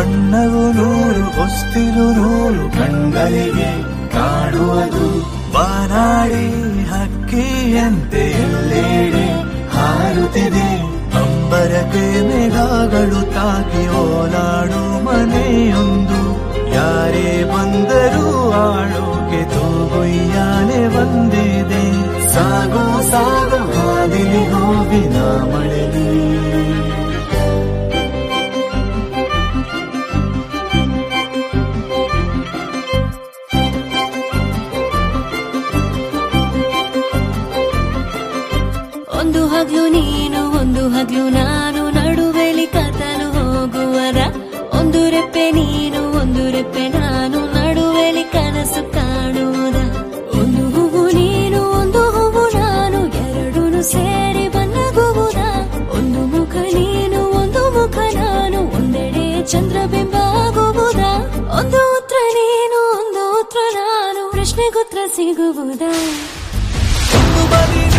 ಬಣ್ಣವು ನೂರು ಹೊಸ್ತಿಲು ನೂರು ಕಣ್ಗಳಿಗೆ ಕಾಣುವುದು ಬಾನಾಡಿ ಹಕ್ಕಿಯಂತೆ ಎಲ್ಲೆಡೆ ಹಾರುತ್ತಿದೆ ಅಂಬರಕ್ಕೆ ಮೇಘಗಳು ತಾಕಿ ಓಲಾಡು ಮನೆಯೊಂದು ಯಾರೇ ಬಂದರೂ ಆಳೋಕೆ ತೂಗುಯ್ಯಾಲೆ ಬಂದಿದೆ ಸಾಗೋ ಸಾಗೋ ಹಾದಿಲಿ ಗೋವಿನ ಮಳೆಲಿ ಒಂದು ಹಗ್ಲು ನೀನು ಒಂದು ಹಗ್ಲು ನಾನು ನಡುವೆಲಿ ಕತ್ತಲು ಹೋಗುವರ ಒಂದು ರೆಪ್ಪೆ ನೀನು ಒಂದು ರೆಪ್ಪೆ ನಾನು ನಡುವೆಲಿ ಕನಸು ಕಾಣುವುದ ಒಂದು ಹೂವು ನೀನು ಒಂದು ಹೂವು ನಾನು ಎರಡೂ ಸೇರಿ ಬನ್ನಗುವುದ ಒಂದು ಮುಖ ನೀನು ಒಂದು ಮುಖ ನಾನು ಒಂದೆಡೆ ಚಂದ್ರಬಿಂಬ ಆಗುವುದ ಒಂದು ಉತ್ತರ ನೀನು ಒಂದು ಉತ್ತರ ನಾನು ಪ್ರಶ್ನೆಗುತ್ತರ ಸಿಗುವುದ